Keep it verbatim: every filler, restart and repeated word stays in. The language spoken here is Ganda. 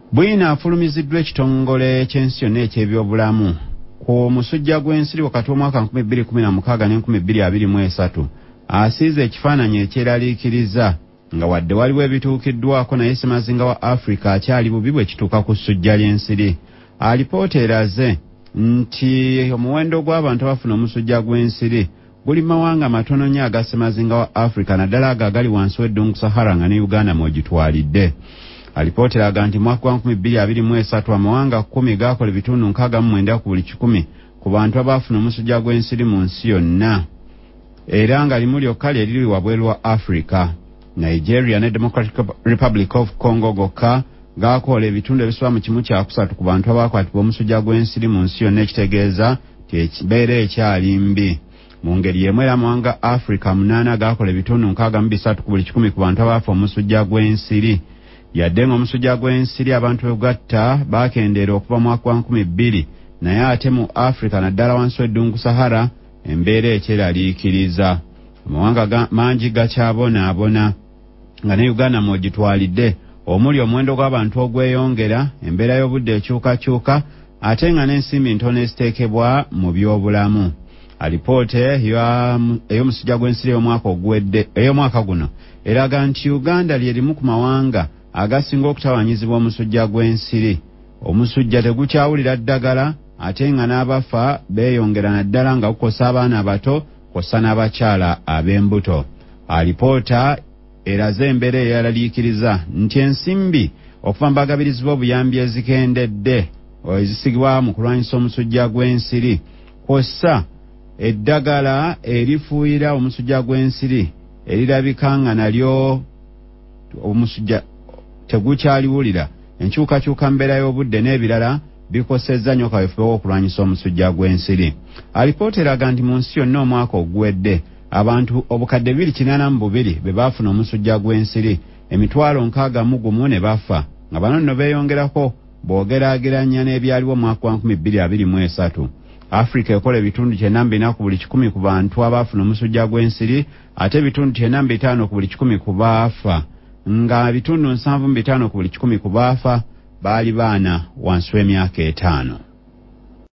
Bwina afulumiziddwa ekitongole ky'ensi yonna eky'ebyobulamu ku musujja gw'ensiri wakati w'omwaka nkumi bbiri kumi na mukaaga ne nkumi bbiri abiri mu esatu asiize ekifaananyi ekyeraliikiriza nga wadde waliwo ebituukiddwako naye Ssemazinga wa Afrika akyali bubi bwe kituuka ku ssujja ly'ensiri. Alipoota eraze nti omuwendo gw'abantu abafuna omusujja gw'ensiri guli mawanga matono nnyo aga Ssemazinga wa Afrika naddala ago agali wansi w'eddungu Sahara nga ne Uganda mw'ogitwalidde. Alipoota eraga nti mwaka gwa nkumi bbiri abiri mu esatu amawanga kkumi gaakola ebitundu nkaaga mu mwenda ku buli kikumi ku bantu abaafuna omusujja gw'ensiri mu nsi yonna era nga limu lyokka lye liri wabweru wa Afrika. Nigeria ne Democratic Republic of Congo gokka gaakola ebitundu ebisoba mu kimu kyakusatu ku bantu abaakwatibwa omusujja gw'ensiri mu nsi yonna ekitegeeza ti ekibeera ekyali mbi. Mu ngeri y'emu era amawanga Afrika munaana gaakola ebitundu nkaaga mu bisatu ku buli kikumi ku bantu abaafa omusujja gw'ensiri. Yadde ng'omusujja gw'ensiri abantu bwe gwatta baakendeera okuva mu mwaka wa nkumi bbiri naye ate mu Afrika naddala wansi w'eddungu Sahara embeera ekyeraliikiriza. Amawanga mangi gakyabonaabona nga ne Uganda mw'ogitwalidde omuli omuwendo gw'abantu ogweyongera, embeera y'obudde ekyukakyuka ate nga n'ensimbi ntono eziteekebwa mu byobulamu. Alipoota ey'omusujja gw'ensiri ey'omwaka oguwedde ey'omwaka guno eraga nti Uganda lye limu ku mawanga agasinga okutawanyizibwa omusujja gw'ensiri. Omusujja tegukyawulira ddagala ate nga n'abafa beeyongera naddala nga gukosa abaana abato kosa n'abakyala ab'embuto. Alipoota eraze embeera eyeraliikiriza nti ensimbi okuva mu bagabirizibwa obuyambi ezikendedde ezisigibwa mu kulwanyisa omusujja gw'ensiri kosa eddagala erifuuyira omusujja gw'ensiri erirabika nga nalyo omusujja tegukyaliwulira enkyukakyuka mbeera y'obudde n'ebirala bikosezza nnyo kaweefube w'okulwanyisa omusujja gw'ensiri. Alipoota eraga nti mu nsi yonna omwaka oguwedde abantu obukadde bibiri kinaana mu bubiri be baafuna omusujja gw'ensiri, emitwalo nkaaga mu gumu ne bafa nga bano nno beeyongerako bw'ogeraageranya n'ebyaliwo omwaka wa nkumi bbiri abiri mu esatu. Afrika ekola ebitundu kyenda mu bina ku buli kikumi ku bantu abaafuna omusujja gw'ensiri ate ebitundu kyenda mu bitaano ku buli kikumi ku baafa nga ebitundu nsanvu mu bitaano ku buli kikumi ku baafa baali baana wansi w'emyaka etaano.